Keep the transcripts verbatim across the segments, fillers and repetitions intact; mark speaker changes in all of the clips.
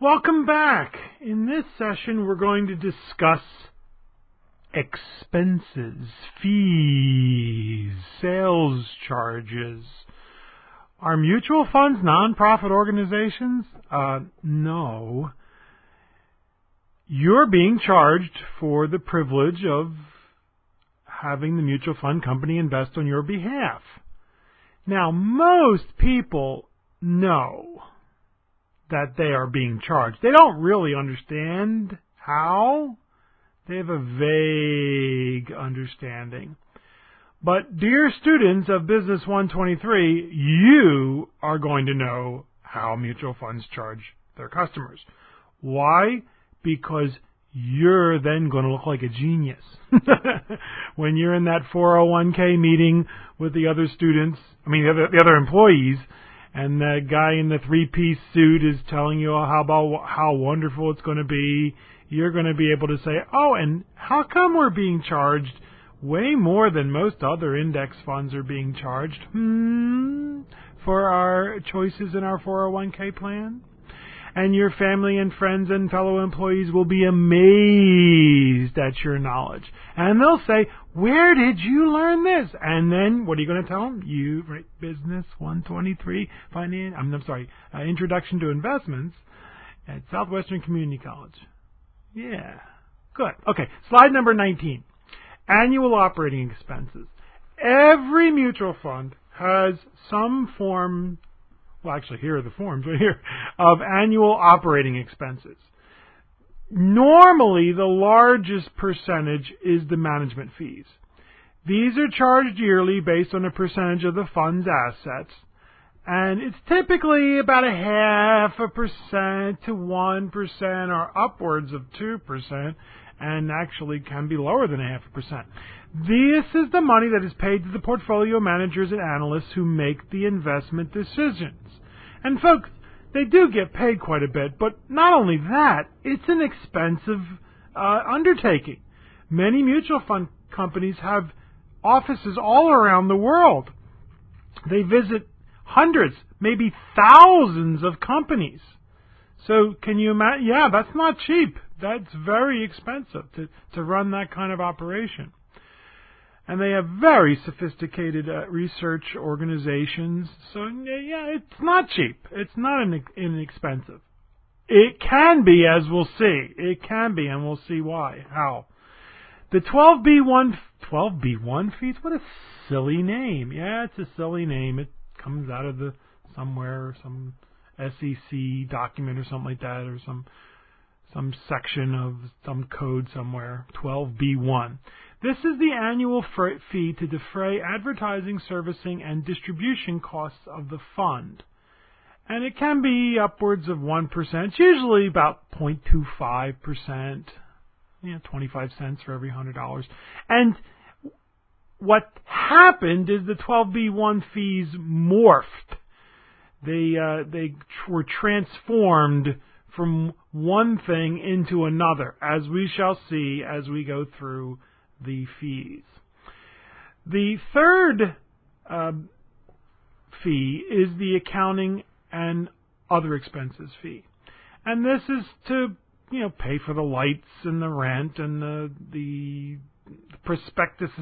Speaker 1: Welcome back. In this session, we're going to discuss expenses, fees, sales charges. Are mutual funds nonprofit organizations? Uh, no. You're being charged for the privilege of having the mutual fund company invest on your behalf. Now, most people know that they are being charged. They don't really understand how. They have a vague understanding. But dear students of Business one twenty-three, you are going to know how mutual funds charge their customers. Why? Because you're then going to look like a genius. When you're in that four oh one k meeting with the other students, I mean the other, the other employees, and the guy in the three-piece suit is telling you how about how wonderful it's going to be, you're going to be able to say, oh, and how come we're being charged way more than most other index funds are being charged hmm, for our choices in our four oh one k plan? And your family and friends and fellow employees will be amazed at your knowledge. And they'll say, where did you learn this? And then, what are you going to tell them? You, right, Business one twenty-three, finance, I'm, I'm sorry, uh, Introduction to Investments at Southwestern Community College. Yeah, good. Okay, slide number nineteen. Annual operating expenses. Every mutual fund has some form, well, actually, here are the forms right here, of annual operating expenses. Normally, the largest percentage is the management fees. These are charged yearly based on a percentage of the fund's assets, and it's typically about a half a percent to one percent or upwards of two percent, and actually can be lower than a half a percent. This is the money that is paid to the portfolio managers and analysts who make the investment decisions. And folks, they do get paid quite a bit, but not only that, it's an expensive uh, undertaking. Many mutual fund companies have offices all around the world. They visit hundreds, maybe thousands of companies. So can you imagine? Yeah, that's not cheap. That's very expensive to, to run that kind of operation. And they have very sophisticated uh, research organizations. So, yeah, it's not cheap. It's not in, inexpensive. It can be, as we'll see. It can be, and we'll see why. How? The twelve B one, twelve B one fees? What a silly name. Yeah, it's a silly name. It comes out of the somewhere, some S E C document or something like that, or some some section of some code somewhere. twelve B one. This is the annual fee to defray advertising, servicing, and distribution costs of the fund. And it can be upwards of one percent. It's usually about zero point two five percent. You know, twenty-five cents for every one hundred dollars. And what happened is the twelve B one fees morphed. They, uh, they tr- were transformed from one thing into another, as we shall see as we go through the fees. The third uh, fee is the accounting and other expenses fee. And this is to, you know, pay for the lights and the rent and the, the prospectuses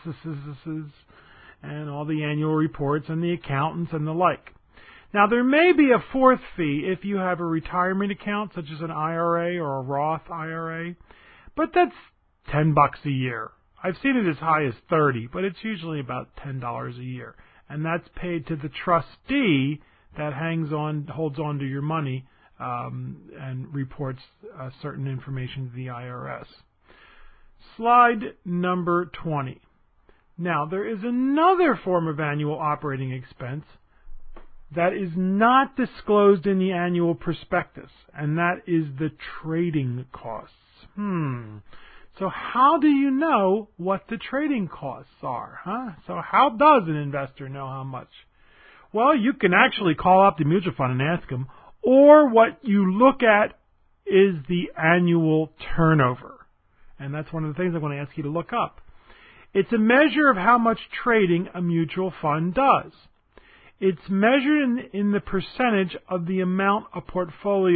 Speaker 1: and all the annual reports and the accountants and the like. Now, there may be a fourth fee if you have a retirement account, such as an I R A or a Roth I R A, but that's ten bucks a year. I've seen it as high as thirty, but it's usually about ten dollars a year. And that's paid to the trustee that hangs on, holds on to your money um, and reports uh, certain information to the I R S. Slide number twenty. Now, there is another form of annual operating expense that is not disclosed in the annual prospectus, and that is the trading costs. Hmm. So how do you know what the trading costs are, huh? So how does an investor know how much? Well, you can actually call up the mutual fund and ask them, or what you look at is the annual turnover. And that's one of the things I'm going to ask you to look up. It's a measure of how much trading a mutual fund does. It's measured in, in the percentage of the amount a portfolio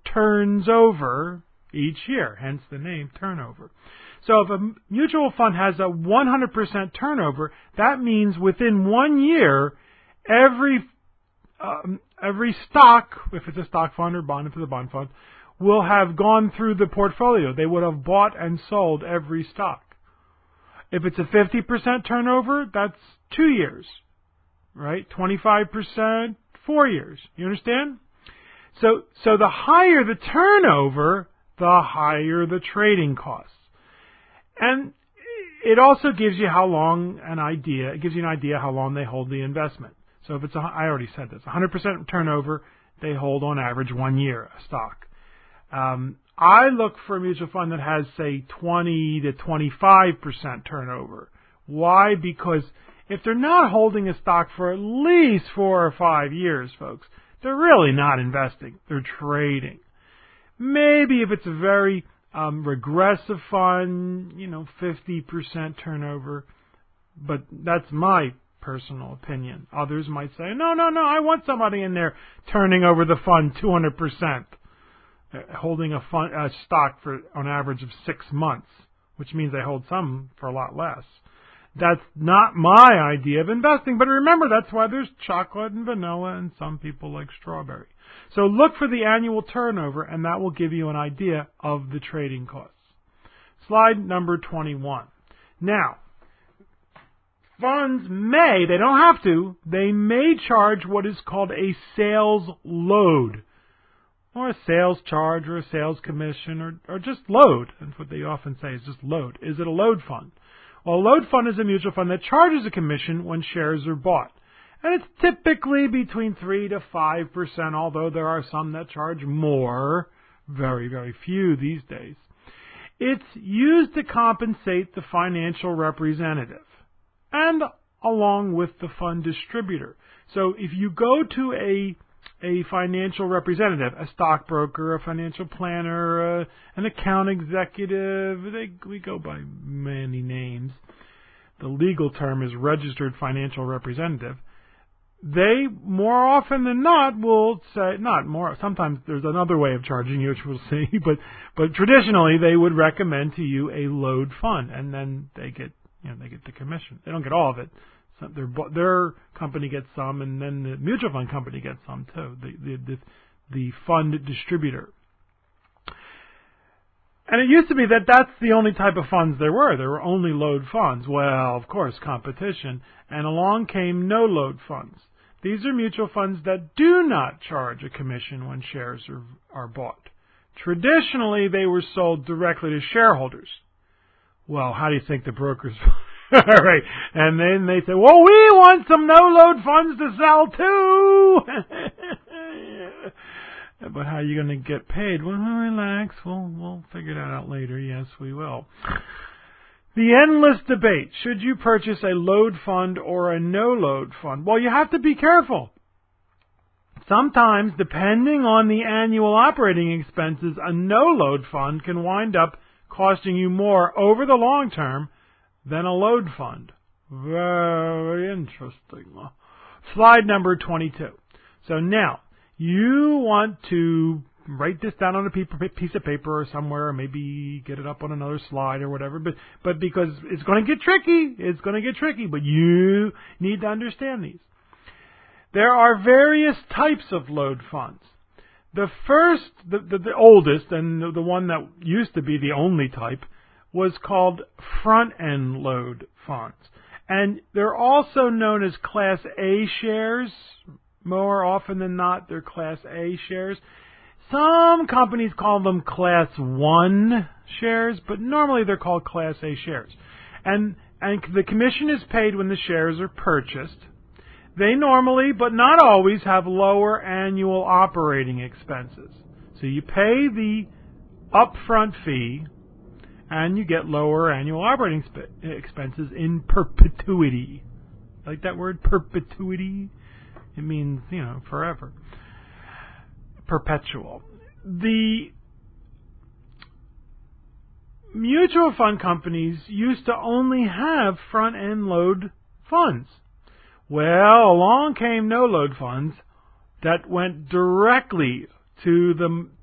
Speaker 1: turns over each year, hence the name turnover. So if a mutual fund has a one hundred percent turnover, that means within one year, every um, every stock, if it's a stock fund or bond, if it's a bond fund, will have gone through the portfolio. They would have bought and sold every stock. If it's a fifty percent turnover, that's two years, right? twenty-five percent, four years. You understand? So, so the higher the turnover, the higher the trading costs. And it also gives you how long an idea, it gives you an idea how long they hold the investment. So if it's, a, I already said this, one hundred percent turnover, they hold on average one year a stock. Um, I look for a mutual fund that has, say, twenty to twenty-five percent turnover. Why? Because if they're not holding a stock for at least four or five years, folks, they're really not investing. They're trading. Maybe if it's a very um, regressive fund, you know, fifty percent turnover. But that's my personal opinion. Others might say, no, no, no, I want somebody in there turning over the fund two hundred percent, holding a, fund, a stock for on average of six months, which means they hold some for a lot less. That's not my idea of investing, but remember, that's why there's chocolate and vanilla and some people like strawberry. So look for the annual turnover, and that will give you an idea of the trading costs. Slide number twenty-one. Now, funds may, they don't have to, they may charge what is called a sales load, or a sales charge, or a sales commission, or, or just load. That's what they often say, is just load. Is it a load fund? Well, a load fund is a mutual fund that charges a commission when shares are bought. And it's typically between three to five percent, although there are some that charge more. Very, very few these days. It's used to compensate the financial representative and along with the fund distributor. So if you go to a a financial representative, a stockbroker, a financial planner, uh, an account executive, they, we go by many names. The legal term is registered financial representative. They, more often than not, will say, not more, sometimes there's another way of charging you, which we'll see, but, but traditionally they would recommend to you a load fund, and then they get, you know, they get the commission. They don't get all of it. So their, their company gets some, and then the mutual fund company gets some too, the, the, the, the fund distributor. And it used to be that that's the only type of funds there were. There were only load funds. Well, of course, competition. And along came no load funds. These are mutual funds that do not charge a commission when shares are, are bought. Traditionally, they were sold directly to shareholders. Well, how do you think the brokers... All right. And then they say, well, we want some no-load funds to sell too. But how are you going to get paid? Well, relax. We'll, we'll figure that out later. Yes, we will. The endless debate. Should you purchase a load fund or a no-load fund? Well, you have to be careful. Sometimes, depending on the annual operating expenses, a no-load fund can wind up costing you more over the long term than a load fund. Very interesting. Slide number twenty-two. So now, you want to write this down on a piece of paper or somewhere, or maybe get it up on another slide or whatever, but, but because it's going to get tricky, it's going to get tricky, but you need to understand these. There are various types of load funds. The first, the, the, the oldest, and the, the one that used to be the only type, was called front-end load funds. And they're also known as Class A shares. More often than not, they're Class A shares. Some companies call them Class one shares, but normally they're called Class A shares. And, and the commission is paid when the shares are purchased. They normally, but not always, have lower annual operating expenses. So you pay the upfront fee, and you get lower annual operating expenses in perpetuity. Like that word, perpetuity? It means, you know, forever. Perpetual. The mutual fund companies used to only have front-end load funds. Well, along came no-load funds that went directly to the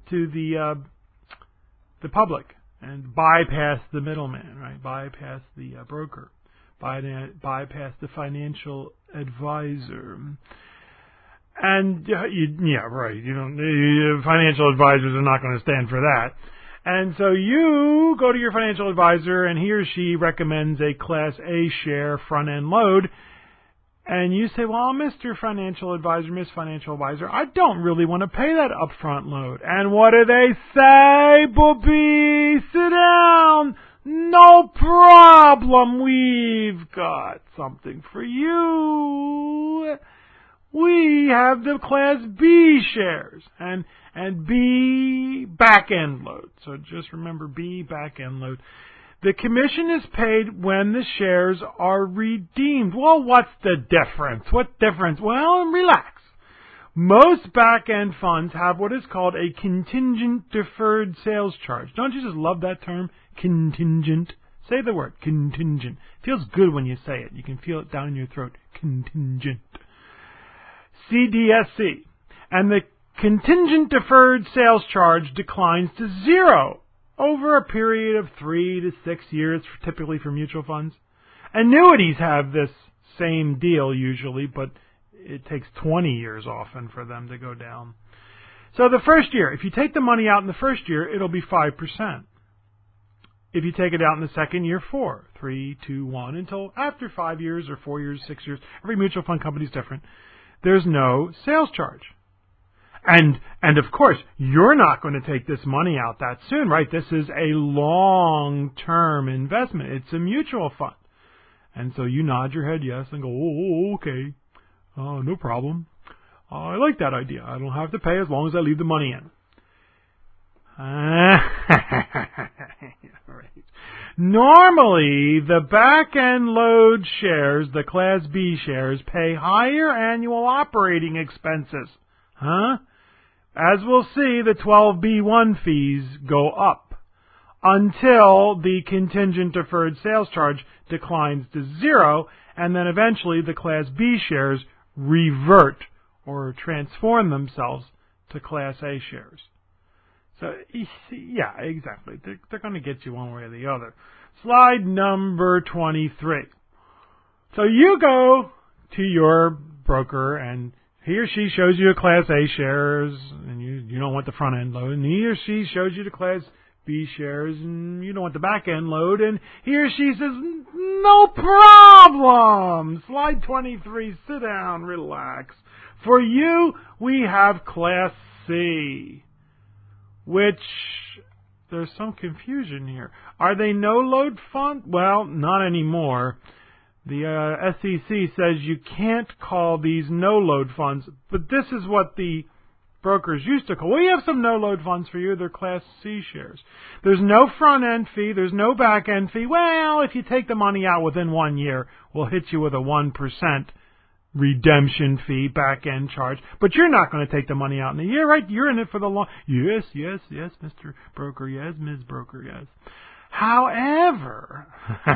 Speaker 1: to the uh, the public and bypass the middleman, right? Bypass the uh, broker, by, bypass the financial advisor. And uh, you, yeah, right. You don't. The financial advisors are not going to stand for that. And so you go to your financial advisor, and he or she recommends a Class A share front-end load. And you say, well, Mister Financial Advisor, Miss Financial Advisor, I don't really want to pay that upfront load. And what do they say, Bobby? Sit down. No problem. We've got something for you. We have the Class B shares and and B back-end load. So just remember B back-end load. The commission is paid when the shares are redeemed. Well, what's the difference? What difference? Well, relax. Most back-end funds have what is called a contingent deferred sales charge. Don't you just love that term? Contingent. Say the word, contingent. Feels good when you say it. You can feel it down in your throat. Contingent. C D S C. And the contingent deferred sales charge declines to zero over a period of three to six years, typically for mutual funds. Annuities have this same deal usually, but it takes twenty years often for them to go down. So the first year, if you take the money out in the first year, it'll be five percent. If you take it out in the second year, four, three, two, one, until after five years or four years, six years. Every mutual fund company is different. There's no sales charge. And, and of course, you're not going to take this money out that soon, right? This is a long-term investment. It's a mutual fund. And so you nod your head yes and go, oh, okay, uh, no problem. Uh, I like that idea. I don't have to pay as long as I leave the money in. Uh, right. Normally, the back-end load shares, the Class B shares, pay higher annual operating expenses. Huh? As we'll see, the twelve B one fees go up until the contingent deferred sales charge declines to zero, and then eventually the Class B shares revert or transform themselves to Class A shares. So, yeah, exactly. They're, they're going to get you one way or the other. Slide number twenty-three. So you go to your broker, and he or she shows you a Class A shares, and you, you don't want the front end load, and he or she shows you the Class B shares, and you don't want the back end load, and he or she says, no problem. Slide twenty-three, sit down, relax. For you, we have Class C, which there's some confusion here. Are they no-load fund? Well, not anymore. The uh, S E C says you can't call these no-load funds, but this is what the brokers used to call. We have some no-load funds for you. They're Class C shares. There's no front-end fee. There's no back-end fee. Well, if you take the money out within one year, we'll hit you with a one percent redemption fee, back-end charge. But you're not going to take the money out in a year, right? You're in it for the long... Yes, yes, yes, Mister Broker, yes, Miz Broker, yes. However,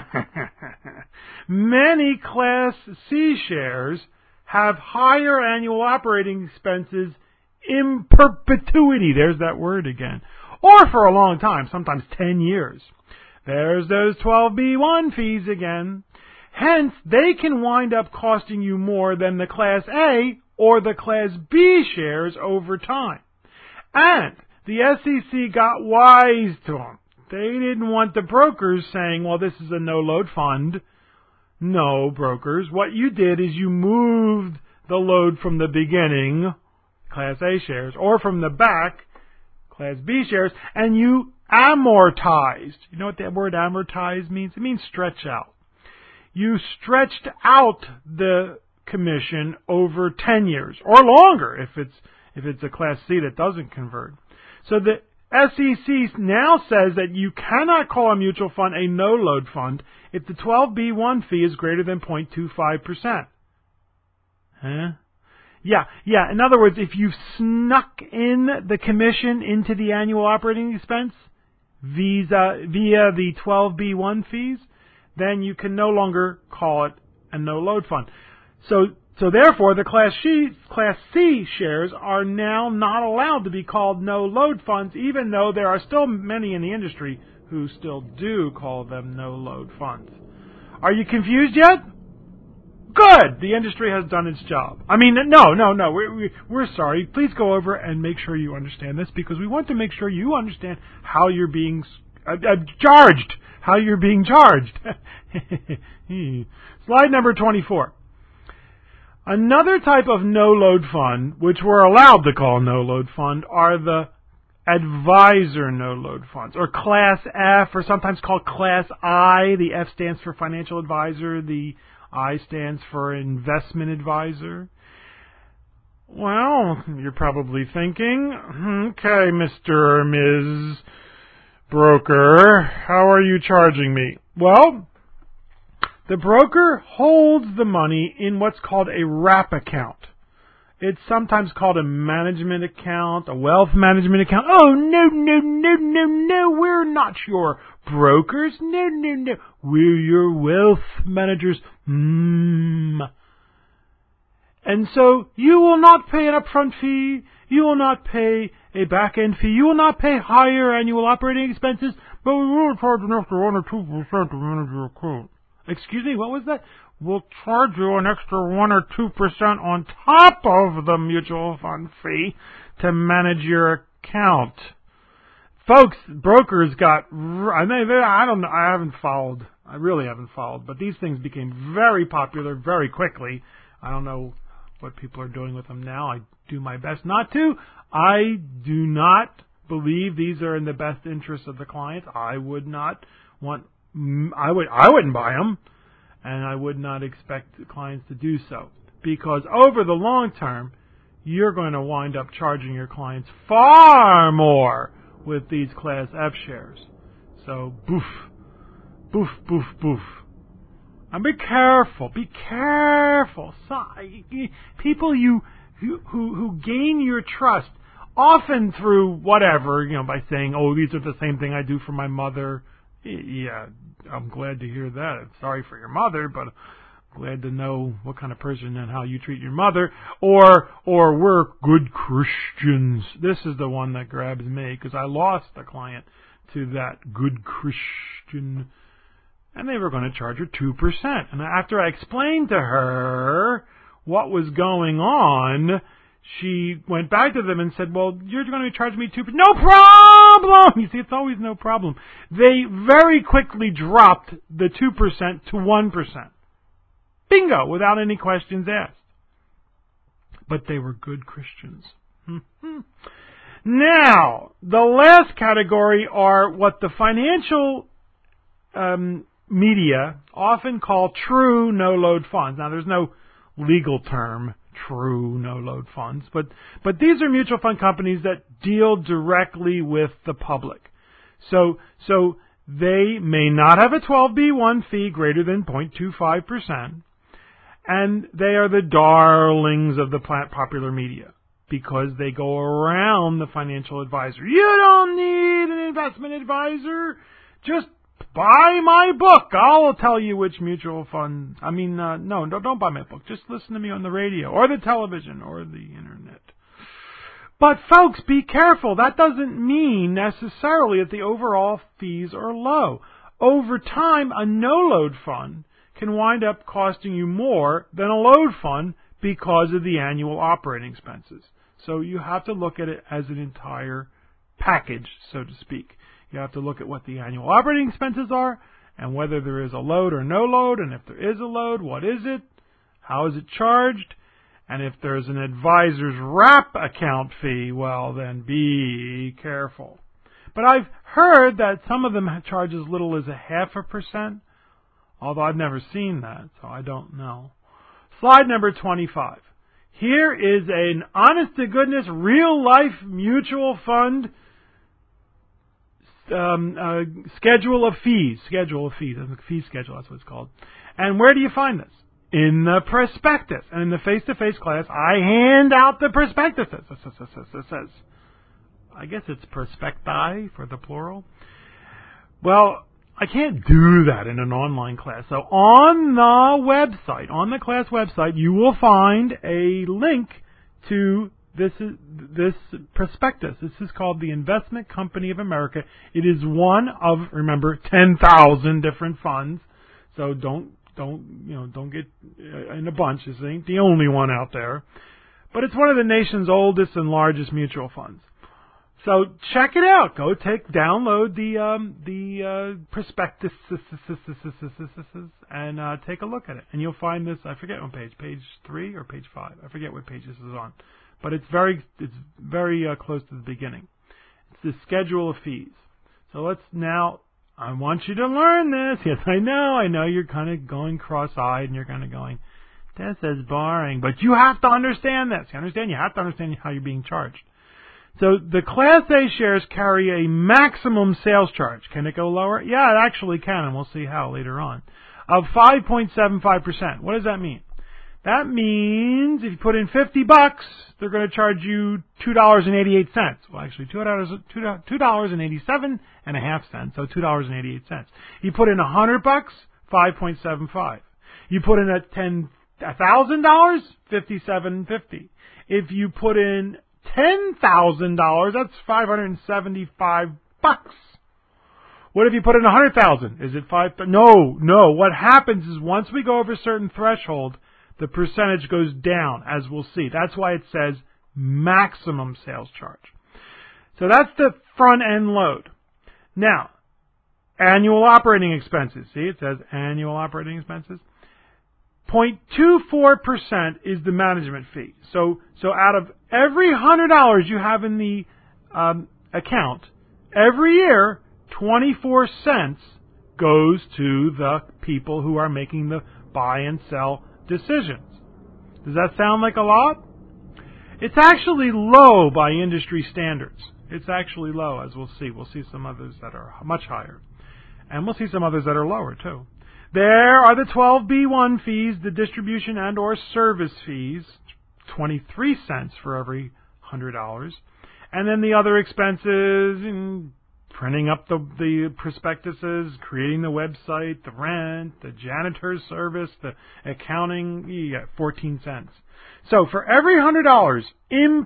Speaker 1: many Class C shares have higher annual operating expenses in perpetuity. There's that word again. Or for a long time, sometimes ten years. There's those twelve B one fees again. Hence, they can wind up costing you more than the Class A or the Class B shares over time. And the S E C got wise to them. They didn't want the brokers saying, well, this is a no-load fund. No, brokers. What you did is you moved the load from the beginning, Class A shares, or from the back, Class B shares, and you amortized. You know what that word amortize means? It means stretch out. You stretched out the commission over ten years or longer if it's if it's a Class C that doesn't convert. So the S E C now says that you cannot call a mutual fund a no-load fund if the twelve B one fee is greater than zero point two five percent. Huh? Yeah, yeah. In other words, if you've snuck in the commission into the annual operating expense via, via the twelve B one fees, then you can no longer call it a no-load fund. So So therefore, the Class C, Class C shares are now not allowed to be called no-load funds, even though there are still many in the industry who still do call them no-load funds. Are you confused yet? Good! The industry has done its job. I mean, no, no, no, we, we, we're sorry. Please go over and make sure you understand this, because we want to make sure you understand how you're being uh, uh, charged. How you're being charged. Slide number twenty-four. Another type of no-load fund, which we're allowed to call no-load fund, are the advisor no-load funds, or Class F, or sometimes called Class I. The F stands for financial advisor. The I stands for investment advisor. Well, you're probably thinking, okay, Mister or Miz Broker, how are you charging me? Well, the broker holds the money in what's called a wrap account. It's sometimes called a management account, a wealth management account. Oh, no, no, no, no, no, we're not your brokers. No, no, no, we're your wealth managers. Hmm. And so you will not pay an upfront fee. You will not pay a back-end fee. You will not pay higher annual operating expenses, but we will charge an extra one or two percent to manage your account. Excuse me, what was that? We'll charge you an extra one or two percent on top of the mutual fund fee to manage your account. Folks, brokers got, I mean, I don't know, I haven't followed, I really haven't followed, but these things became very popular very quickly. I don't know what people are doing with them now. I do my best not to. I do not believe these are in the best interest of the client. I would not want, I would, I wouldn't buy them. And I would not expect clients to do so. Because over the long term, you're going to wind up charging your clients far more with these Class F shares. So, boof, boof, boof, boof. And be careful, be careful. So, people you who, who, who gain your trust, often through whatever, you know, by saying, oh, these are the same thing I do for my mother. Yeah, I'm glad to hear that. I'm sorry for your mother, but I'm glad to know what kind of person and how you treat your mother. Or, or we're good Christians. This is the one that grabs me, because I lost a client to that good Christian, and they were going to charge her two percent. And after I explained to her what was going on, she went back to them and said, well, you're going to charge me two percent. No problem! You see, it's always no problem. They very quickly dropped the two percent to one percent. Bingo! Without any questions asked. But they were good Christians. Now, the last category are what the financial um, media often call true no-load funds. Now, there's no legal term, true no-load funds, but but these are mutual fund companies that deal directly with the public. So so they may not have a twelve B one fee greater than zero point two five percent, and they are the darlings of the popular media because they go around the financial advisor. You don't need an investment advisor. Just buy my book. I'll tell you which mutual fund. I mean, uh, no, don't, don't buy my book. Just listen to me on the radio or the television or the internet. But folks, be careful. That doesn't mean necessarily that the overall fees are low. Over time, a no-load fund can wind up costing you more than a load fund because of the annual operating expenses. So you have to look at it as an entire package, so to speak. You have to look at what the annual operating expenses are and whether there is a load or no load. And if there is a load, what is it? How is it charged? And if there's an advisor's wrap account fee, well, then be careful. But I've heard that some of them charge as little as a half a percent, although I've never seen that, so I don't know. Slide number twenty-five. Here is an honest-to-goodness, real-life mutual fund Um, uh, schedule of fees. Schedule of fees. That's a fee schedule. That's what it's called. And where do you find this? In the prospectus. And in the face-to-face class, I hand out the prospectus. It says, I guess it's prospecti for the plural. Well, I can't do that in an online class. So on the website, on the class website, you will find a link to this this prospectus. This is called the Investment Company of America. It is one of, remember, ten thousand different funds. So don't don't you know don't get in a bunch. This ain't the only one out there, but it's one of the nation's oldest and largest mutual funds. So check it out. Go take, download the um, the uh, prospectus and uh, take a look at it. And you'll find this. I forget what page, page three or page five. I forget what page this is on, but it's very it's very uh, close to the beginning. It's the schedule of fees. So let's now. I want you to learn this. Yes, I know. I know you're kind of going cross-eyed and you're kind of going, "This is boring." But you have to understand this. You understand? You have to understand how you're being charged. So the Class A shares carry a maximum sales charge. Can it go lower? Yeah, it actually can, and we'll see how later on. Of five point seven five percent. What does that mean? That means if you put in fifty bucks, they're going to charge you two dollars and eighty-eight cents. Well, actually, two dollars, two dollars and eighty-seven and a half cents, so two dollars and eighty-eight cents. You put in one hundred bucks, five point seven five. You put in a ten one thousand dollars, fifty-seven fifty. If you put in ten thousand dollars, that's five hundred seventy-five bucks. What if you put in one hundred thousand dollars? Is it five? No, no. What happens is once we go over a certain threshold, the percentage goes down, as we'll see. That's why it says maximum sales charge. So that's the front end load. Now, annual operating expenses. See, it says annual operating expenses. zero point two four percent is the management fee. So, so out of every one hundred dollars you have in the um, account, every year, twenty-four cents goes to the people who are making the buy and sell decisions. Does that sound like a lot? It's actually low by industry standards. It's actually low, as we'll see. We'll see some others that are much higher. And we'll see some others that are lower, too. There are the twelve B one fees, the distribution and or service fees, twenty-three cents for every one hundred dollars. And then the other expenses, in printing up the, the prospectuses, creating the website, the rent, the janitor's service, the accounting, you got fourteen cents. So for every one hundred dollars in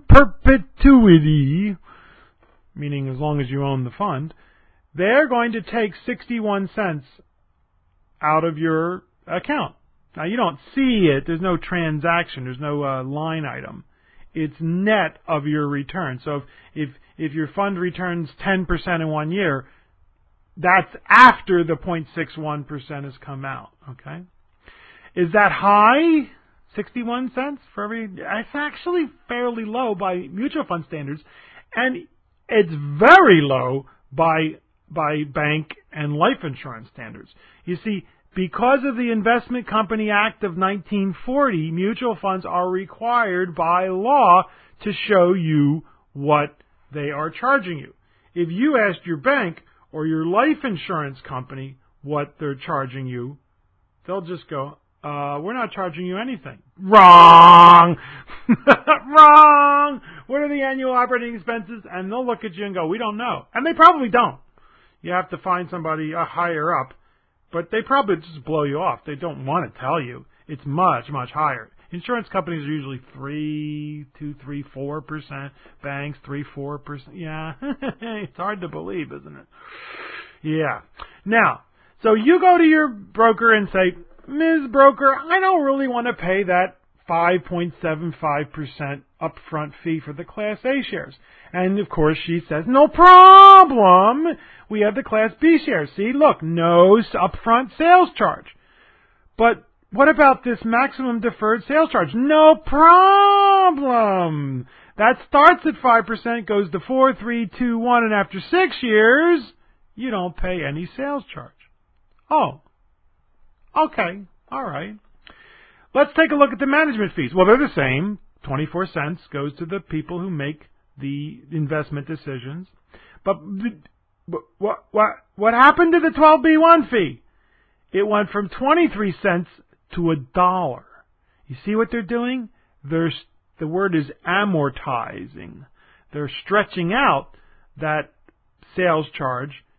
Speaker 1: perpetuity, meaning as long as you own the fund, they're going to take sixty-one cents out of your account. Now, you don't see it. There's no transaction. There's no uh, line item. It's net of your return. So if, if if your fund returns ten percent in one year, that's after the zero point six one percent has come out. Okay? Is that high? sixty-one cents for every... It's actually fairly low by mutual fund standards, and it's very low by by bank and life insurance standards. You see, because of the Investment Company Act of nineteen forty, mutual funds are required by law to show you what they are charging you. If you asked your bank or your life insurance company what they're charging you, they'll just go, uh, we're not charging you anything. Wrong! Wrong! What are the annual operating expenses? And they'll look at you and go, we don't know. And they probably don't. You have to find somebody uh, higher up. But they probably just blow you off. They don't want to tell you. It's much, much higher. Insurance companies are usually three, two, three, four percent. Banks, three, four percent. Yeah, it's hard to believe, isn't it? Yeah. Now, so you go to your broker and say, Miz Broker, I don't really want to pay that five point seven five percent upfront fee for the Class A shares. And, of course, she says, no problem. We have the Class B shares. See, look, no upfront sales charge. But what about this maximum deferred sales charge? No problem. That starts at five percent, goes to four, three, two, one, and after six years, you don't pay any sales charge. Oh, okay, all right. Let's take a look at the management fees. Well, they're the same. twenty-four cents goes to the people who make the investment decisions. But what what what happened to the twelve B one fee? It went from twenty-three cents to a dollar. You see what they're doing? They're, the word is amortizing. They're stretching out that sales charge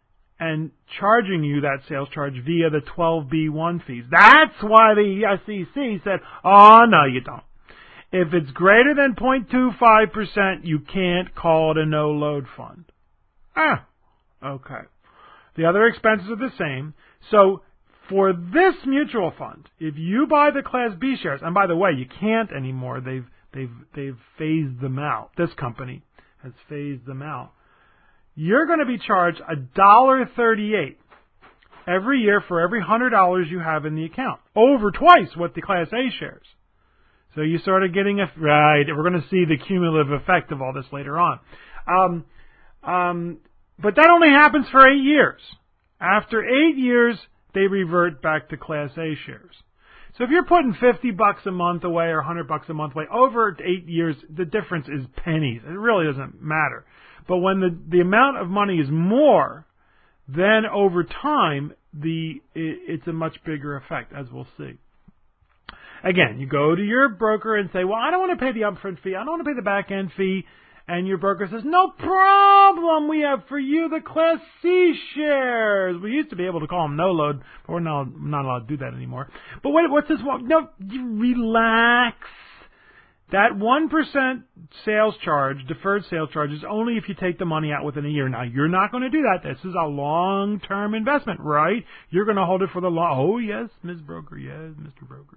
Speaker 1: and charging you that sales charge via the twelve B one fees. That's why the S E C said, oh, no, you don't. If it's greater than zero point two five percent, you can't call it a no-load fund. Ah, okay. The other expenses are the same. So for this mutual fund, if you buy the Class B shares, and by the way, you can't anymore. They've they've they've phased them out. This company has phased them out. You're going to be charged one dollar and thirty-eight cents every year for every one hundred dollars you have in the account, over twice what the Class A shares. So you sort of getting a right. We're going to see the cumulative effect of all this later on. Um, um, but that only happens for eight years. After eight years, they revert back to Class A shares. So if you're putting fifty bucks a month away or one hundred bucks a month away over eight years, the difference is pennies. It really doesn't matter. But when the the amount of money is more, then over time, the it, it's a much bigger effect, as we'll see. Again, you go to your broker and say, well, I don't want to pay the upfront fee. I don't want to pay the back-end fee. And your broker says, no problem. We have for you the Class C shares. We used to be able to call them no-load, but we're not, not allowed to do that anymore. But wait, what's this one? No, you relax. That one percent sales charge, deferred sales charge, is only if you take the money out within a year. Now, you're not going to do that. This is a long-term investment, right? You're going to hold it for the long. Oh, yes, Miz Broker. Yes, Mister Broker.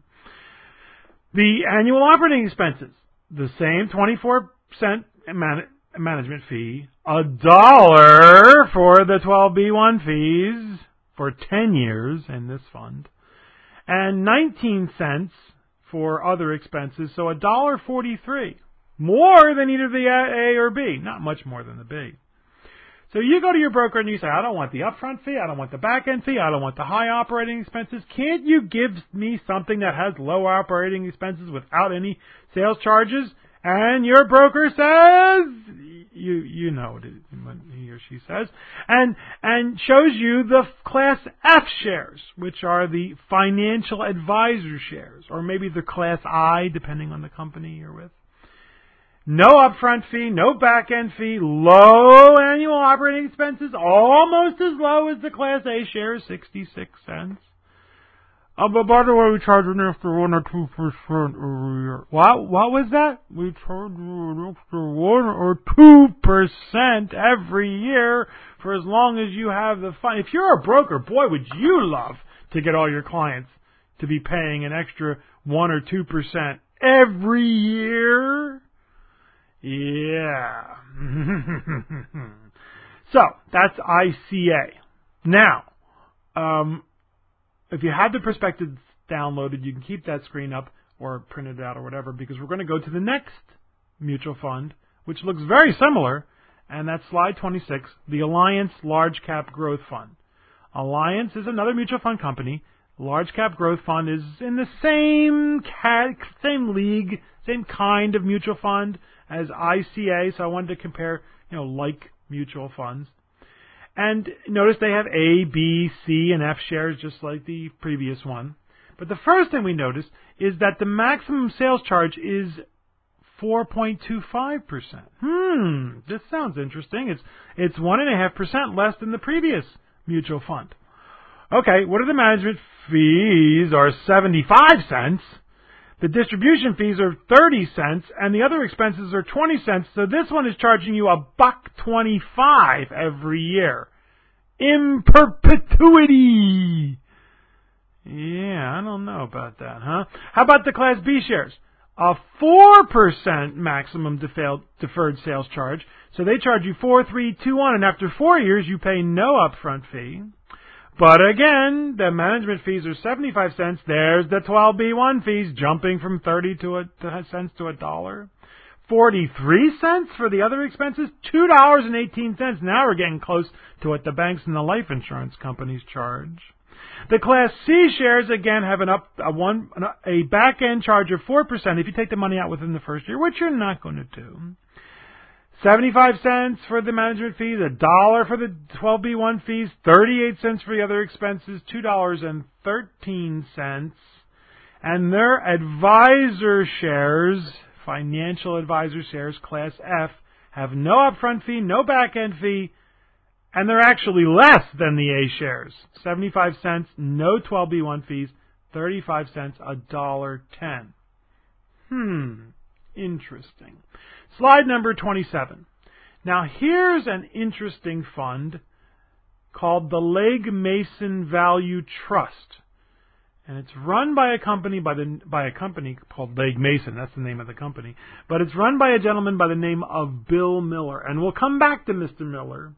Speaker 1: The annual operating expenses, the same twenty-four cent man- management fee, a dollar for the twelve B one fees for ten years in this fund, and nineteen cents for other expenses, so a dollar forty-three, more than either the A or B, not much more than the B. So you go to your broker and you say, I don't want the upfront fee, I don't want the back-end fee, I don't want the high operating expenses. Can't you give me something that has low operating expenses without any sales charges? And your broker says, you you know what he or she says, and and shows you the Class F shares, which are the financial advisor shares, or maybe the Class I, depending on the company you're with. No upfront fee, no back-end fee, low annual operating expenses, almost as low as the Class A shares, sixty-six cents. Uh, but by the way, we charge an extra one or two percent every year. What? What was that? We charge an extra one or two percent every year for as long as you have the fund. If you're a broker, boy, would you love to get all your clients to be paying an extra one or two percent every year. Yeah. So, that's I C A. Now, um, if you have the prospectus downloaded, you can keep that screen up or print it out or whatever, because we're going to go to the next mutual fund, which looks very similar, and that's slide twenty-six, the Alliance Large Cap Growth Fund. Alliance is another mutual fund company. Large Cap Growth Fund is in the same cat, same league, same kind of mutual fund as I C A, so I wanted to compare, you know, like mutual funds. And notice they have A, B, C, and F shares just like the previous one. But the first thing we notice is that the maximum sales charge is four point two five percent. Hmm, this sounds interesting. It's it's one point five percent less than the previous mutual fund. Okay, what are the management fees? Are seventy-five cents. The distribution fees are thirty cents, and the other expenses are twenty cents. So this one is charging you a buck twenty-five every year, in perpetuity. Yeah, I don't know about that, huh? How about the Class B shares? A four percent maximum deferred sales charge. So they charge you four, three, two, one, and after four years you pay no upfront fee. But again, the management fees are seventy-five cents. There's the twelve B one fees jumping from thirty to a, cents to a dollar. forty-three cents for the other expenses. two dollars and eighteen cents. Now we're getting close to what the banks and the life insurance companies charge. The Class C shares, again, have an up a one a back-end charge of four percent if you take the money out within the first year, which you're not going to do. seventy-five cents for the management fees, a dollar for the twelve B one fees, thirty-eight cents for the other expenses, two dollars and thirteen cents. And their advisor shares, financial advisor shares, Class F, have no upfront fee, no back-end fee, And they're actually less than the A shares. seventy-five cents, no twelve B one fees, thirty-five cents, one dollar ten. Hmm, interesting. Slide number twenty-seven. Now here's an interesting fund called the Legg Mason Value Trust. And it's run by a company by the by a company called Legg Mason. That's the name of the company. But it's run by a gentleman by the name of Bill Miller. And we'll come back to Mister Miller.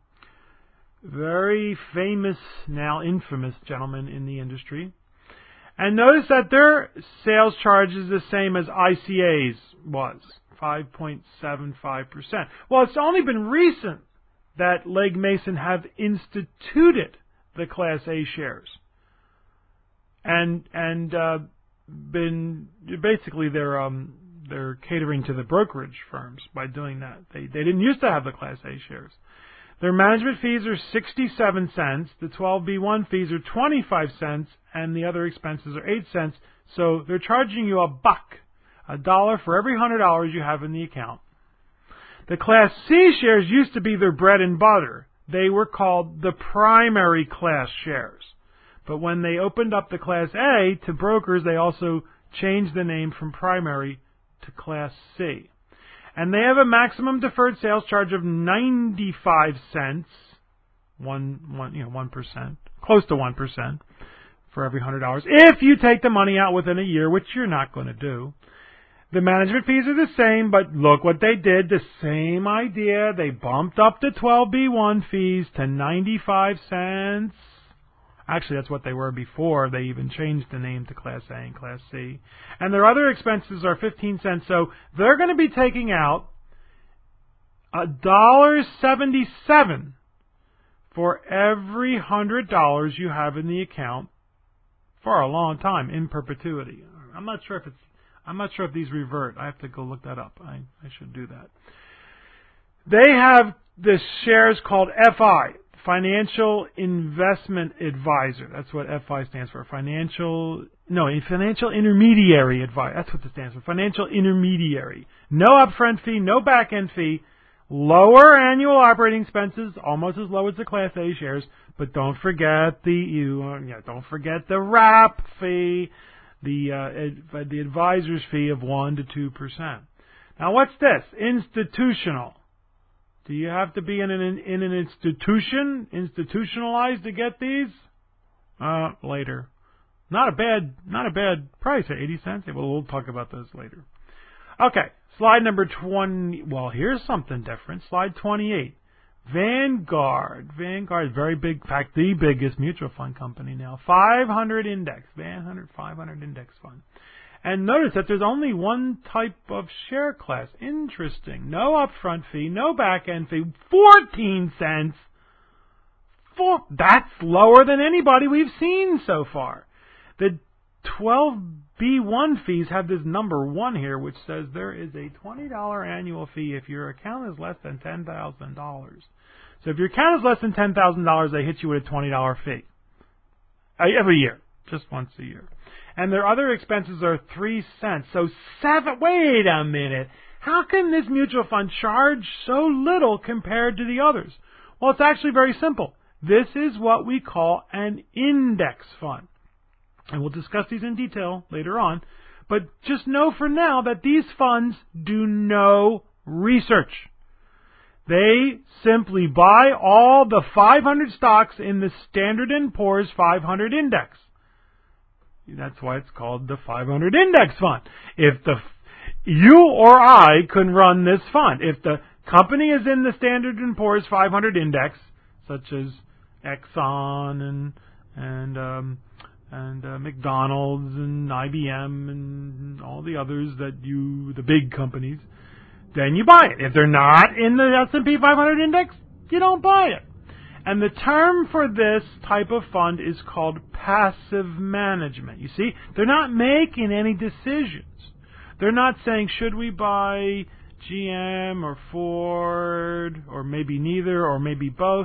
Speaker 1: Very famous, now infamous gentleman in the industry. And notice that their sales charge is the same as I C A's was, five point seven five percent. Well, it's only been recent that Legg Mason have instituted the Class A shares. And and uh, been basically they're um they're catering to the brokerage firms by doing that. They they didn't used to have the Class A shares. Their management fees are sixty-seven cents. The twelve B one fees are twenty-five cents, and the other expenses are eight cents. So they're charging you a buck, a dollar for every hundred dollars you have in the account. The Class C shares used to be their bread and butter. They were called the primary class shares. But when they opened up the Class A to brokers, they also changed the name from primary to Class C. And they have a maximum deferred sales charge of ninety-five cents, one, one, you know, one percent, close to one percent for every one hundred dollars. If you take the money out within a year, which you're not going to do. The management fees are the same, but look what they did. The same idea. They bumped up the twelve B one fees to ninety-five cents. Actually, that's what they were before. They even changed the name to Class A and Class C. And their other expenses are fifteen cents. So they're going to be taking out one dollar seventy-seven for every one hundred dollars you have in the account for a long time, in perpetuity. I'm not sure if it's I'm not sure if these revert. I have to go look that up. I, I should do that. They have the shares called F I, Financial Investment Advisor. That's what F I stands for. Financial, no, Financial Intermediary Advisor. That's what it stands for. Financial Intermediary. No upfront fee, no back-end fee. Lower annual operating expenses, almost as low as the Class A shares. But don't forget the you, uh, yeah, don't forget the wrap fee. The uh, ad, the advisor's fee of one to two percent. Now, what's this? Institutional. Do you have to be in an in an institution, institutionalized to get these? Uh, later. Not a bad not a bad price at eighty cents. Well, we'll talk about those later. Okay, slide number twenty. Well, here's something different. Slide twenty-eight. Vanguard. Vanguard is very big, in fact, the biggest mutual fund company now. five hundred index. Vanguard five hundred index fund. And notice that there's only one type of share class. Interesting. No upfront fee, no back-end fee. fourteen cents. Four, that's lower than anybody we've seen so far. The twelve B one fees have this number one here, which says there is a twenty dollars annual fee if your account is less than ten thousand dollars. So if your account is less than ten thousand dollars, they hit you with a twenty dollars fee. Every year. Just once a year. And their other expenses are three cents. So seven, wait a minute. How can this mutual fund charge so little compared to the others? Well, it's actually very simple. This is what we call an index fund. And we'll discuss these in detail later on. But just know for now that these funds do no research. They simply buy all the five hundred stocks in the Standard and Poor's five hundred index. That's why it's called the five hundred index fund. If the you or I can run this fund, if the company is in the Standard and Poor's five hundred index, such as Exxon and and um, and uh, McDonald's and I B M and all the others that you, the big companies, then you buy it. If they're not in the S and P five hundred index, you don't buy it. And the term for this type of fund is called passive management. You see, they're not making any decisions. They're not saying, should we buy G M or Ford or maybe neither or maybe both?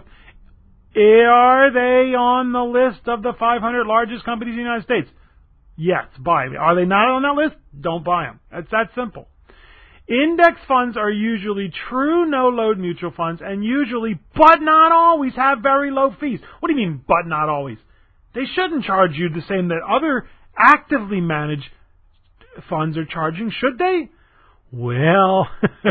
Speaker 1: Are they on the list of the five hundred largest companies in the United States? Yes, buy them. Are they not on that list? Don't buy them. It's that simple. Index funds are usually true no-load mutual funds and usually, but not always, have very low fees. What do you mean, but not always? They shouldn't charge you the same that other actively managed funds are charging, should they? Well,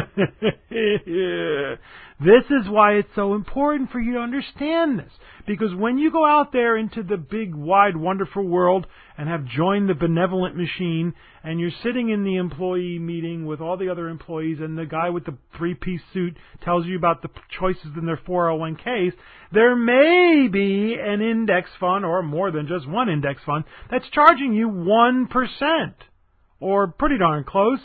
Speaker 1: this is why it's so important for you to understand this. Because when you go out there into the big, wide, wonderful world and have joined the benevolent machine, and you're sitting in the employee meeting with all the other employees, and the guy with the three-piece suit tells you about the choices in their four oh one k's, there may be an index fund, or more than just one index fund, that's charging you one percent, or pretty darn close,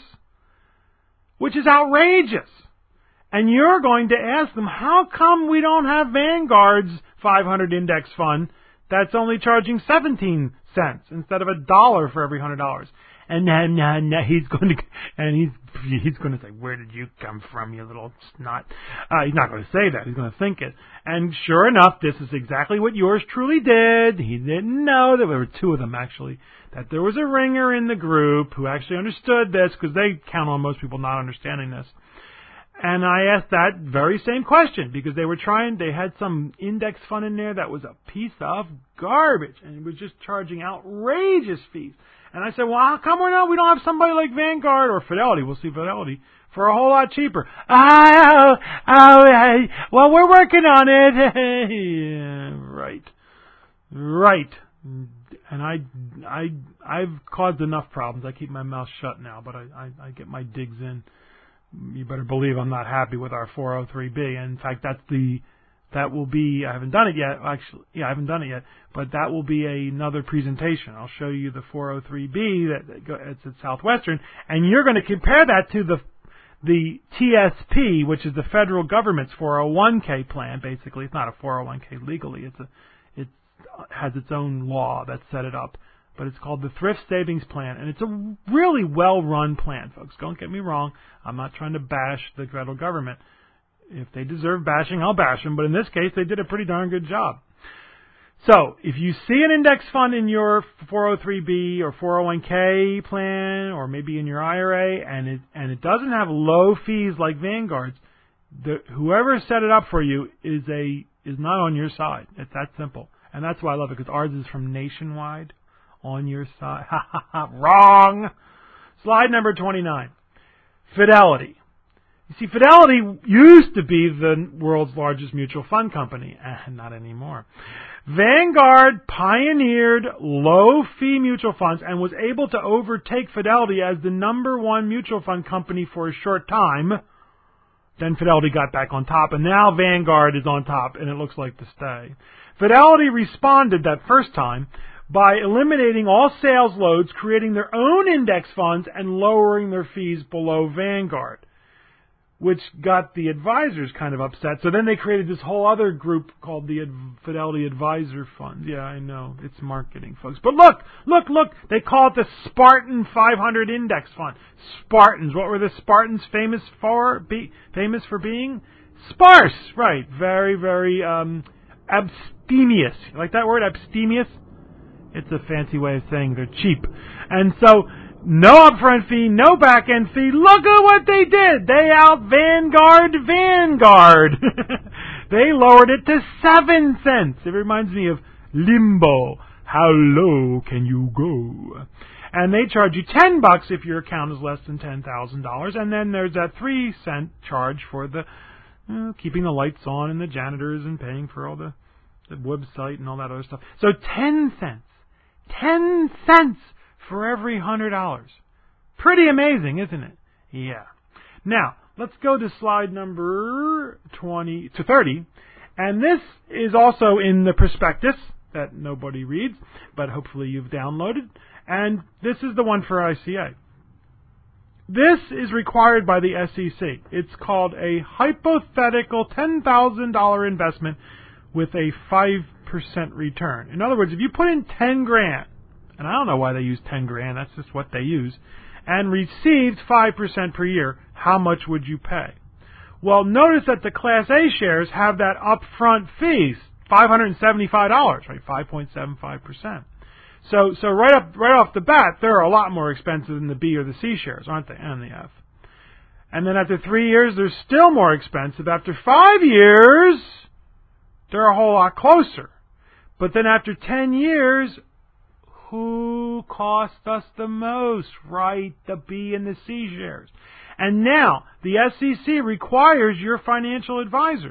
Speaker 1: which is outrageous. And you're going to ask them, how come we don't have Vanguard's five hundred index fund that's only charging seventeen cents instead of a dollar for every one hundred dollars? And then uh, no, he's going to, and he's he's going to say, where did you come from, you little snot? Uh, he's not going to say that. He's going to think it. And sure enough, this is exactly what yours truly did. He didn't know. There were two of them, actually, that there was a ringer in the group who actually understood this, because they count on most people not understanding this. And I asked that very same question, because they were trying, they had some index fund in there that was a piece of garbage, and it was just charging outrageous fees. And I said, well, how come we're not, we don't have somebody like Vanguard or Fidelity, we'll see Fidelity, for a whole lot cheaper? Oh, oh, well, we're working on it. Yeah, right. Right. And I, I, I've caused enough problems. I keep my mouth shut now, but I, I, I get my digs in. You better believe I'm not happy with our four oh three B. And in fact, that's the, that will be, I haven't done it yet. Actually, yeah, I haven't done it yet, but that will be a, another presentation. I'll show you the four oh three B that, that go, it's at Southwestern, and you're going to compare that to the, the T S P, which is the federal government's four oh one k plan. Basically, it's not a four oh one k legally. It's a, it has its own law that set it up. But it's called the Thrift Savings Plan, and it's a really well-run plan, folks. Don't get me wrong. I'm not trying to bash the federal government. If they deserve bashing, I'll bash them. But in this case, they did a pretty darn good job. So, if you see an index fund in your four oh three B or four oh one k plan, or maybe in your I R A, and it and it doesn't have low fees like Vanguard's, the, whoever set it up for you is a is not on your side. It's that simple, and that's why I love it, because ours is from Nationwide. On your side. Wrong. Slide number twenty-nine. Fidelity. You see, Fidelity used to be the world's largest mutual fund company. Eh, not anymore. Vanguard pioneered low-fee mutual funds and was able to overtake Fidelity as the number one mutual fund company for a short time. Then Fidelity got back on top, and now Vanguard is on top, and it looks like to stay. Fidelity responded that first time by eliminating all sales loads, creating their own index funds, and lowering their fees below Vanguard, which got the advisors kind of upset. So then they created this whole other group called the Ad- Fidelity Advisor Fund. Yeah, I know. It's marketing, folks. But look, look, look. They call it the Spartan five hundred Index Fund. Spartans. What were the Spartans famous for? Be, famous for being? Sparse. Right. Very, very um, abstemious. You like that word, abstemious? It's a fancy way of saying they're cheap. And so, no upfront fee, no back-end fee. Look at what they did. They out-Vanguard Vanguard. They lowered it to seven cents. It reminds me of Limbo. How low can you go? And they charge you ten bucks if your account is less than ten thousand dollars. And then there's that three cent charge for the uh, keeping the lights on and the janitors and paying for all the, the website and all that other stuff. So ten cents. Ten cents for every hundred dollars. Pretty amazing, isn't it? Yeah. Now, let's go to slide number twenty to thirty. And this is also in the prospectus that nobody reads, but hopefully you've downloaded. And this is the one for I C A. This is required by the S E C. It's called a hypothetical ten thousand dollars investment with a five percent return. In other words, if you put in ten grand, and I don't know why they use ten grand, that's just what they use, and received five percent per year, how much would you pay? Well, notice that the Class A shares have that upfront fees, five hundred seventy-five dollars, right? five point seven five percent. So, so right up, right off the bat, they're a lot more expensive than the B or the C shares, aren't they? And the F. And then after three years, they're still more expensive. After five years, they're a whole lot closer. But then after ten years, who cost us the most? Right, the B and the C shares. And now, the S E C requires your financial advisor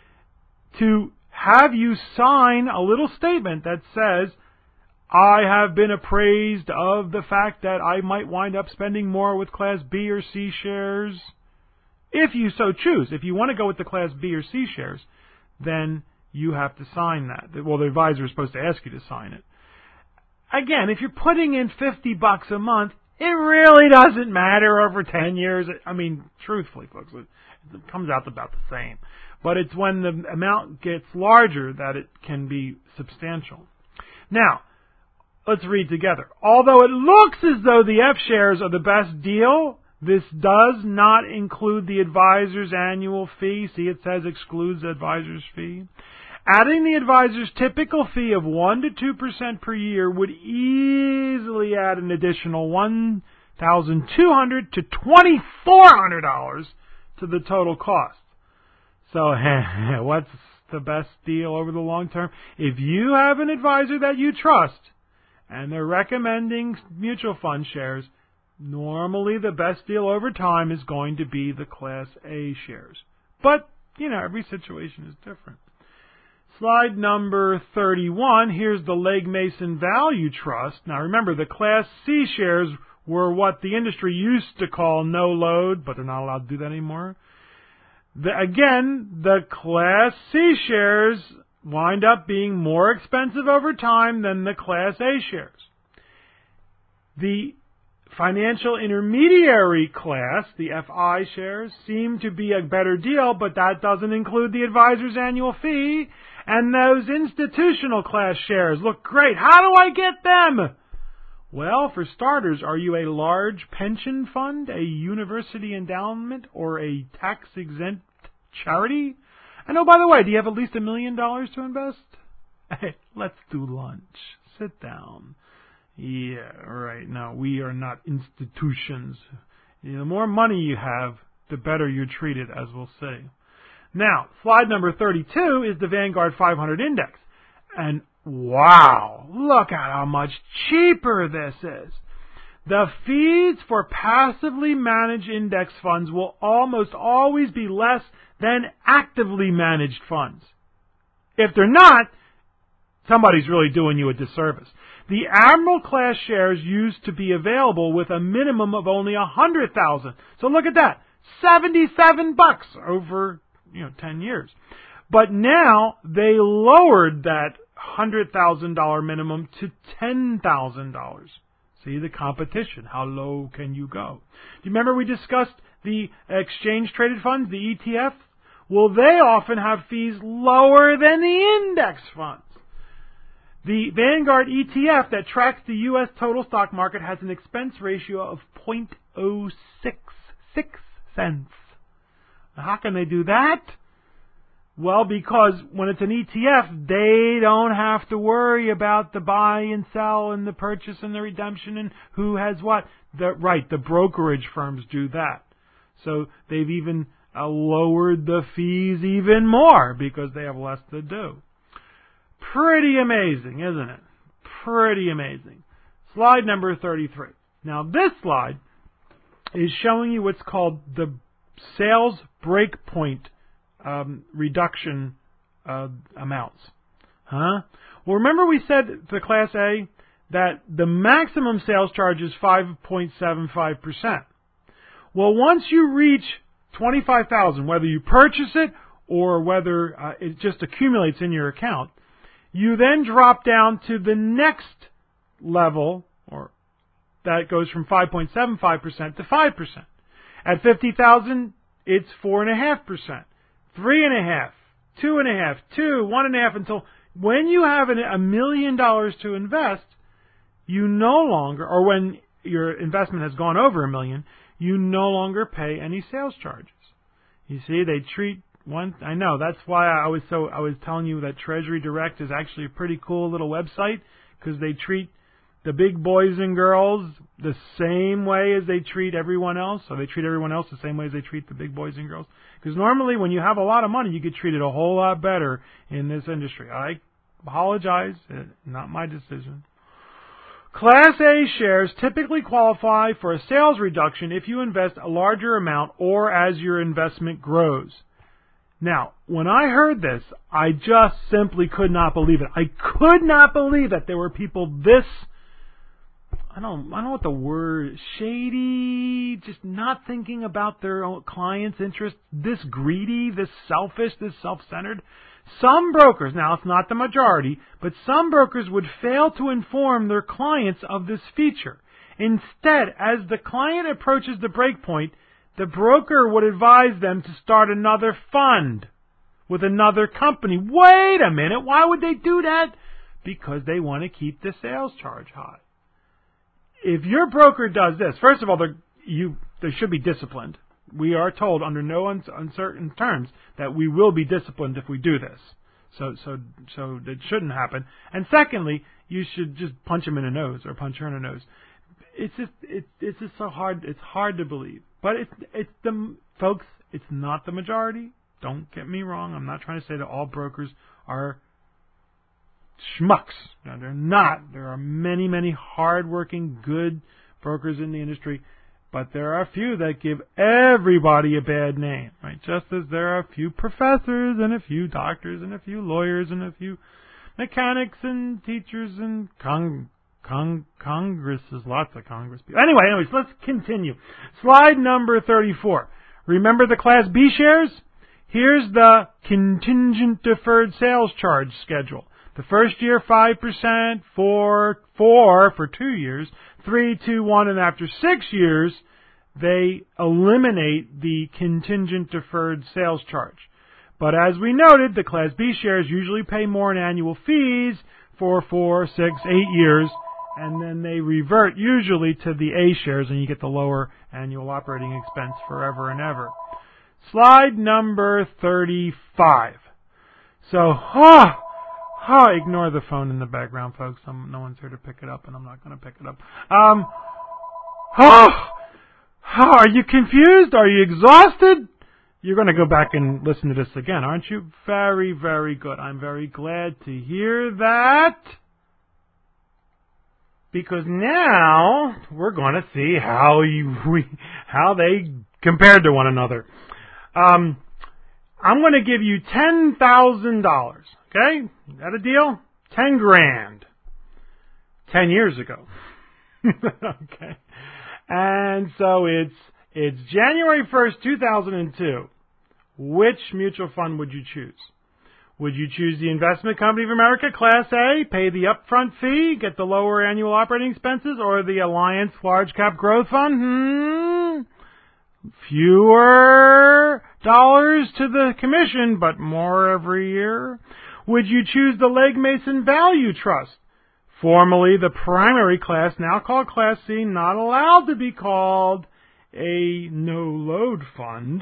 Speaker 1: to have you sign a little statement that says, I have been appraised of the fact that I might wind up spending more with Class B or C shares. If you so choose. If you want to go with the Class B or C shares, then you have to sign that. Well, the advisor is supposed to ask you to sign it. Again, if you're putting in fifty bucks a month, it really doesn't matter over ten years. I mean, truthfully, folks, it comes out about the same. But it's when the amount gets larger that it can be substantial. Now, let's read together. Although it looks as though the F shares are the best deal, this does not include the advisor's annual fee. See, it says excludes the advisor's fee. Adding the advisor's typical fee of one to two percent per year would easily add an additional one thousand two hundred dollars to two thousand four hundred dollars to the total cost. So, what's the best deal over the long term? If you have an advisor that you trust, and they're recommending mutual fund shares, normally the best deal over time is going to be the Class A shares. But, you know, every situation is different. Slide number thirty-one, here's the Legg Mason Value Trust. Now remember, the Class C shares were what the industry used to call no load, but they're not allowed to do that anymore. The, again, the Class C shares wind up being more expensive over time than the Class A shares. The financial intermediary class, the F I shares, seem to be a better deal, but that doesn't include the advisor's annual fee. And those institutional class shares look great. How do I get them? Well, for starters, are you a large pension fund, a university endowment, or a tax-exempt charity? And oh, by the way, do you have at least a million dollars to invest? Hey, let's do lunch. Sit down. Yeah, right. No, we are not institutions. The more money you have, the better you're treated, as we'll see. Now, slide number thirty-two is the Vanguard five hundred Index. And wow, look at how much cheaper this is. The fees for passively managed index funds will almost always be less than actively managed funds. If they're not, somebody's really doing you a disservice. The Admiral class shares used to be available with a minimum of only one hundred thousand dollars. So look at that, seventy-seven bucks over, you know, ten years. But now they lowered that one hundred thousand dollars minimum to ten thousand dollars. See the competition. How low can you go? Do you remember we discussed the exchange-traded funds, the E T F? Well, they often have fees lower than the index funds. The Vanguard E T F that tracks the U S total stock market has an expense ratio of zero point zero six six cents. Now, how can they do that? Well, because when it's an E T F, they don't have to worry about the buy and sell and the purchase and the redemption and who has what. The, right, the brokerage firms do that. So they've even uh, lowered the fees even more because they have less to do. Pretty amazing, isn't it? Pretty amazing. Slide number thirty-three. Now this slide is showing you what's called the sales breakpoint um, reduction uh, amounts. Huh? Well, remember we said for Class A that the maximum sales charge is five point seven five percent. Well, once you reach twenty-five thousand dollars, whether you purchase it or whether uh, it just accumulates in your account, you then drop down to the next level, or that goes from five point seven five percent to five percent. At fifty thousand dollars, it's four point five percent, three point five percent, two point five percent, two, one point five percent, until when you have a million dollars to invest, you no longer, or when your investment has gone over a million, you no longer pay any sales charges. You see, they treat one, I know, that's why I was so, I was telling you that Treasury Direct is actually a pretty cool little website, because they treat the big boys and girls the same way as they treat everyone else? So they treat everyone else the same way as they treat the big boys and girls? Because normally when you have a lot of money, you get treated a whole lot better in this industry. I apologize. Not my decision. Class A shares typically qualify for a sales reduction if you invest a larger amount or as your investment grows. Now, when I heard this, I just simply could not believe it. I could not believe that there were people this, I don't, I don't know what the word, shady, just not thinking about their own clients' interests, this greedy, this selfish, this self-centered. Some brokers, now it's not the majority, but some brokers would fail to inform their clients of this feature. Instead, as the client approaches the break point, the broker would advise them to start another fund with another company. Wait a minute, why would they do that? Because they want to keep the sales charge high. If your broker does this, first of all, you, they should be disciplined. We are told under no uncertain terms that we will be disciplined if we do this. So, so, so it shouldn't happen. And secondly, you should just punch him in the nose or punch her in the nose. It's just, it, it's just so hard. It's hard to believe. But it's, it's the folks. It's not the majority. Don't get me wrong. I'm not trying to say that all brokers are schmucks. No, they're not. There are many, many hardworking, good brokers in the industry. But there are a few that give everybody a bad name, right? Just as there are a few professors and a few doctors and a few lawyers and a few mechanics and teachers and con, con, congresses, lots of congress people. Anyway, anyways, let's continue. Slide number thirty-four. Remember the Class B shares? Here's the contingent deferred sales charge schedule. The first year, five percent, four, four for two years, three, two, one, and after six years, they eliminate the contingent deferred sales charge. But as we noted, the Class B shares usually pay more in annual fees for four, six, eight years, and then they revert usually to the A shares, and you get the lower annual operating expense forever and ever. Slide number thirty-five. So, ah, oh, ignore the phone in the background, folks. I'm, no one's here to pick it up, and I'm not going to pick it up. Um, oh, oh, are you confused? Are you exhausted? You're going to go back and listen to this again, aren't you? Very, very good. I'm very glad to hear that, because now we're going to see how you we, how they compared to one another. Um, I'm going to give you ten thousand dollars. Okay? Is that a deal? Ten grand. Ten years ago. Okay. And so it's it's January first, two thousand two. Which mutual fund would you choose? Would you choose the Investment Company of America Class A, pay the upfront fee, get the lower annual operating expenses, or the Alliance Large Cap Growth Fund? Hmm. Fewer dollars to the commission, but more every year. Would you choose the Legg Mason Value Trust, formerly the primary class, now called Class C, not allowed to be called a no-load fund?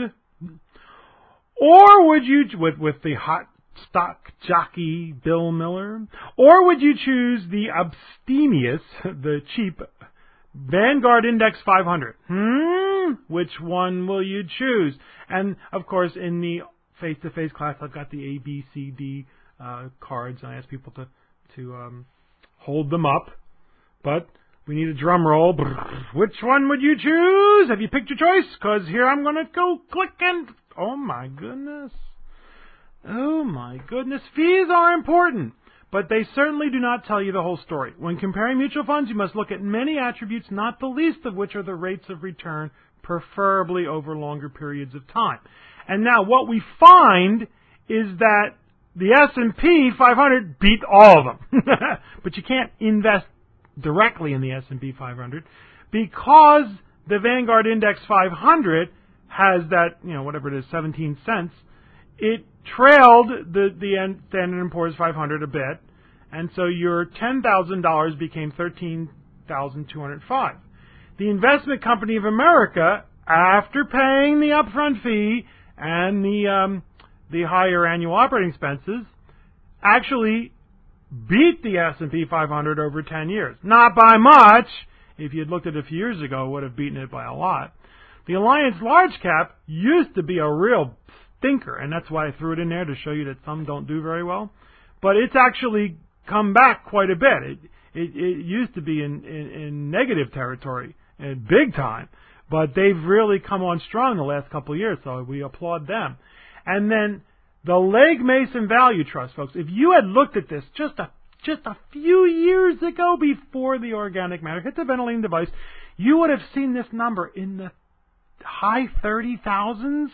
Speaker 1: Or would you, with, with the hot stock jockey Bill Miller, or would you choose the abstemious, the cheap Vanguard Index five hundred? Hmm? Which one will you choose? And, of course, in the face-to-face class, I've got the A, B, C, D uh, cards, and I ask people to, to um, hold them up. But we need a drum roll. Which one would you choose? Have you picked your choice? Because here I'm going to go click and... Oh, my goodness. Oh, my goodness. Fees are important, but they certainly do not tell you the whole story. When comparing mutual funds, you must look at many attributes, not the least of which are the rates of return, preferably over longer periods of time. And now what we find is that the S and P five hundred beat all of them. But you can't invest directly in the S and P five hundred because the Vanguard Index five hundred has that, you know, whatever it is, seventeen cents. It trailed the, the Standard and Poor's five hundred a bit, and so your ten thousand dollars became thirteen thousand two hundred five dollars. The Investment Company of America, after paying the upfront fee and the um, the higher annual operating expenses, actually beat the S and P five hundred over ten years. Not by much. If you'd looked at it a few years ago, it would have beaten it by a lot. The Alliance Large Cap used to be a real stinker, and that's why I threw it in there to show you that some don't do very well. But it's actually come back quite a bit. It it, it used to be in, in, in negative territory, and big time. But they've really come on strong the last couple of years, so we applaud them. And then the Legg Mason Value Trust, folks, if you had looked at this just a just a few years ago before the organic matter hit the ventilating device, you would have seen this number in the high thirty thousands.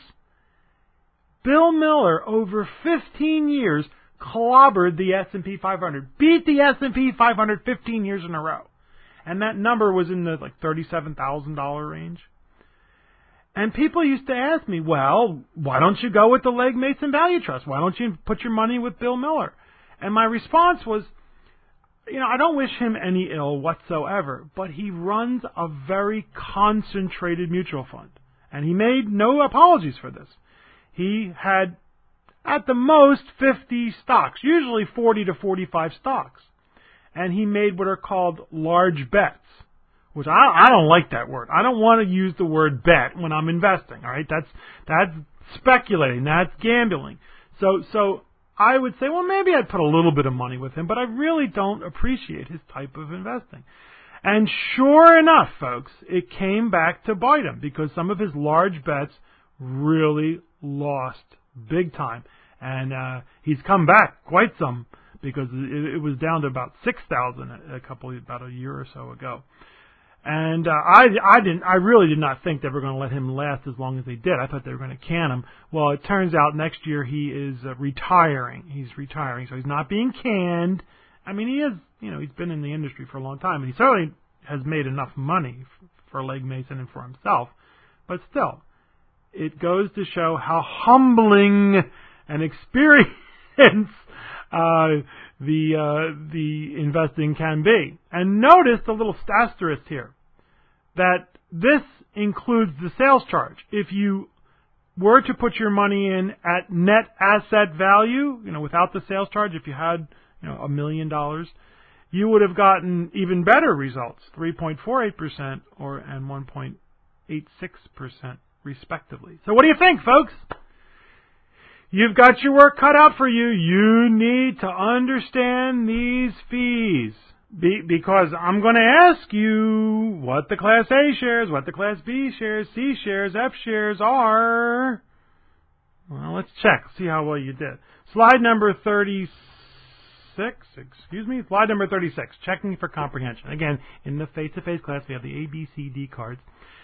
Speaker 1: Bill Miller, over fifteen years, clobbered the S and P five hundred, beat the S and P five hundred fifteen years in a row. And that number was in the like thirty-seven thousand dollars range. And people used to ask me, well, why don't you go with the Legg Mason Value Trust? Why don't you put your money with Bill Miller? And my response was, you know, I don't wish him any ill whatsoever, but he runs a very concentrated mutual fund. And he made no apologies for this. He had, at the most, fifty stocks, usually forty to forty-five stocks. And he made what are called large bets, which I, I don't like that word. I don't want to use the word bet when I'm investing, all right? That's that's speculating. That's gambling. So so I would say, well, maybe I'd put a little bit of money with him, but I really don't appreciate his type of investing. And sure enough, folks, it came back to bite him because some of his large bets really lost big time. And uh, he's come back quite some because it, it was down to about six thousand a couple, about a year or so ago. And uh, I, I didn't, I really did not think they were going to let him last as long as they did. I thought they were going to can him. Well, it turns out next year he is uh, retiring. He's retiring, so he's not being canned. I mean, he is, you know, he's been in the industry for a long time, and he certainly has made enough money f- for Legg Mason and for himself. But still, it goes to show how humbling an experience uh, the uh, the investing can be. And notice the little asterisk here, that this includes the sales charge. If you were to put your money in at net asset value, you know, without the sales charge, if you had, you know, a million dollars, you would have gotten even better results, three point four eight percent or and one point eight six percent respectively. So what do you think, folks? You've got your work cut out for you. You need to understand these fees. Be, because I'm going to ask you what the Class A shares, what the Class B shares, C shares, F shares are. Well, let's check, see how well you did. Slide number thirty-six, excuse me, slide number thirty-six, checking for comprehension. Again, in the face-to-face class, we have the A, B, C, D cards.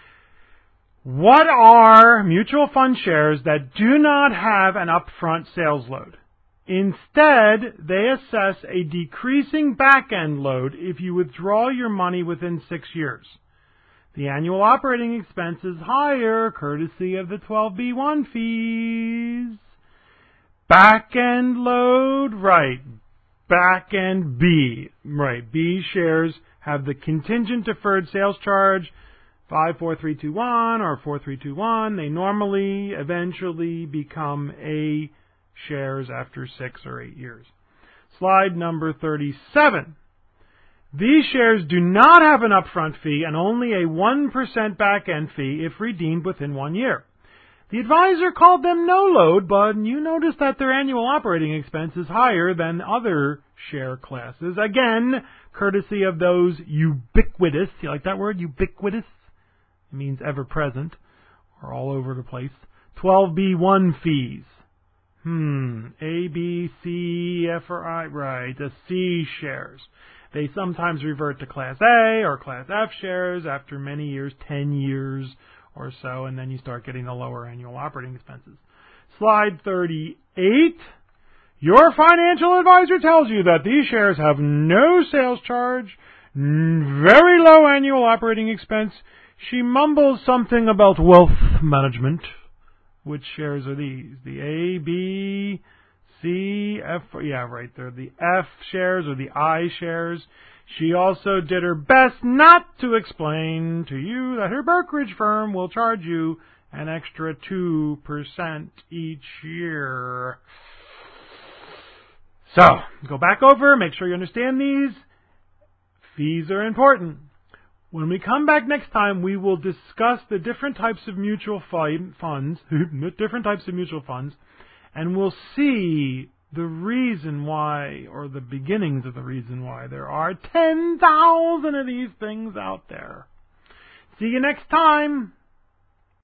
Speaker 1: What are mutual fund shares that do not have an upfront sales load? Instead, they assess a decreasing back-end load if you withdraw your money within six years. The annual operating expense is higher, courtesy of the twelve B one fees. Back-end load, right. Back-end B, right. B shares have the contingent deferred sales charge, five four three two one or four three two one. They normally eventually become A shares after six or eight years. Slide number thirty-seven. These shares do not have an upfront fee and only a one percent back-end fee if redeemed within one year. The advisor called them no load, but you notice that their annual operating expense is higher than other share classes. Again, courtesy of those ubiquitous, you like that word, ubiquitous? It means ever-present or all over the place. twelve B one fees. Hmm, A, B, C, F, or I, right, the C shares. They sometimes revert to Class A or Class F shares after many years, ten years or so, and then you start getting the lower annual operating expenses. Slide thirty-eight. Your financial advisor tells you that these shares have no sales charge, very low annual operating expense. She mumbles something about wealth management. Which shares are these? The A, B, C, F, yeah, right, they're the F shares or the I shares. She also did her best not to explain to you that her brokerage firm will charge you an extra two percent each year. So, go back over, make sure you understand these. Fees are important. When we come back next time, we will discuss the different types of mutual funds, different types of mutual funds, and we'll see the reason why, or the beginnings of the reason why, there are ten thousand of these things out there. See you next time.